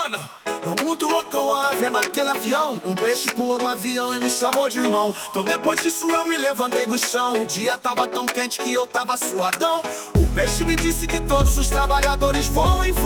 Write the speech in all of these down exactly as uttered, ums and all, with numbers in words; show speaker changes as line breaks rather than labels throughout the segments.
mano. No mundo louco eu vendo aquele avião. Um peixe pulou no avião e me chamou de irmão. Então depois disso eu me levantei do chão. O dia tava tão quente que eu tava suadão. O peixe me disse que todos os trabalhadores vão em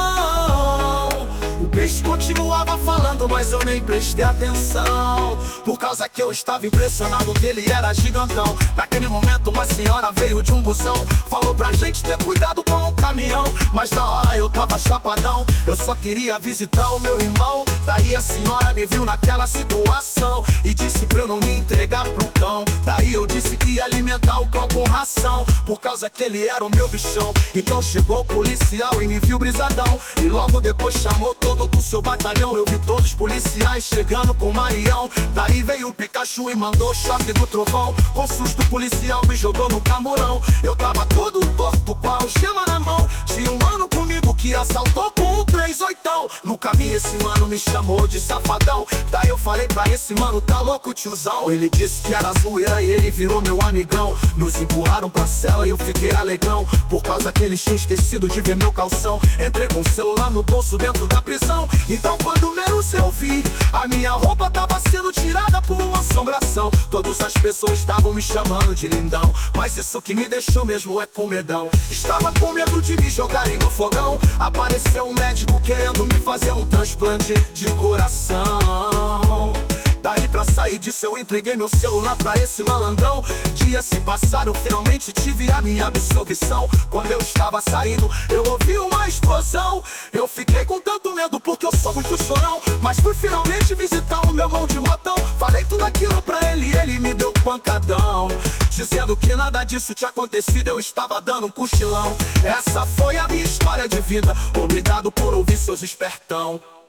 vão. O peixe continuava falando, mas eu nem prestei atenção, por causa que eu estava impressionado que ele era gigantão. Naquele momento uma senhora veio de um busão, falou pra gente ter cuidado com o caminhão. Mas na hora eu tava chapadão, eu só queria visitar o meu irmão. Daí a senhora me viu naquela situação e disse pra eu não me entregar pro cão. Daí eu disse que ia alimentar o cão com ração, por causa que ele era o meu bichão. Então chegou o policial e me viu brisadão, e logo depois chamou todo do seu batalhão. Eu vi todos os policiais chegando com o Marião. Daí veio o Pikachu e mandou o choque do trovão. Com susto o policial me jogou no camurão. Eu tava todo torto com a algema na mão. Tinha um mano comigo que assaltou com um três oitão. No caminho esse mano me chamou de safadão. Daí eu falei pra esse mano, tá louco tiozão? Ele disse que era zoeira e ele virou meu amigão. Nos empurraram pra cela e eu fiquei alegão, por causa que eles tinham esquecido de ver meu calção. Entrei com o celular no bolso dentro da prisão. Então quando menos eu vi, a minha roupa tava sendo tirada por uma assombração. Todas as pessoas estavam me chamando de lindão, mas isso que me deixou mesmo é com medão. Estava com medo de me jogarem no fogão. Apareceu um médico querendo me fazer um transplante de coração. Daí pra sair disso eu entreguei meu celular pra esse malandrão. Dias se passaram, finalmente tive a minha absolvição. Quando eu estava saindo, eu ouvi uma explosão. Eu fiquei com tanto medo porque eu sou muito chorão, mas fui finalmente visitar o meu mão de motão. Falei tudo aquilo pra ele e ele me deu pancadão, dizendo que nada disso tinha acontecido, eu estava dando um cochilão. Essa foi a minha história de vida, obrigado por ouvir, seus espertão.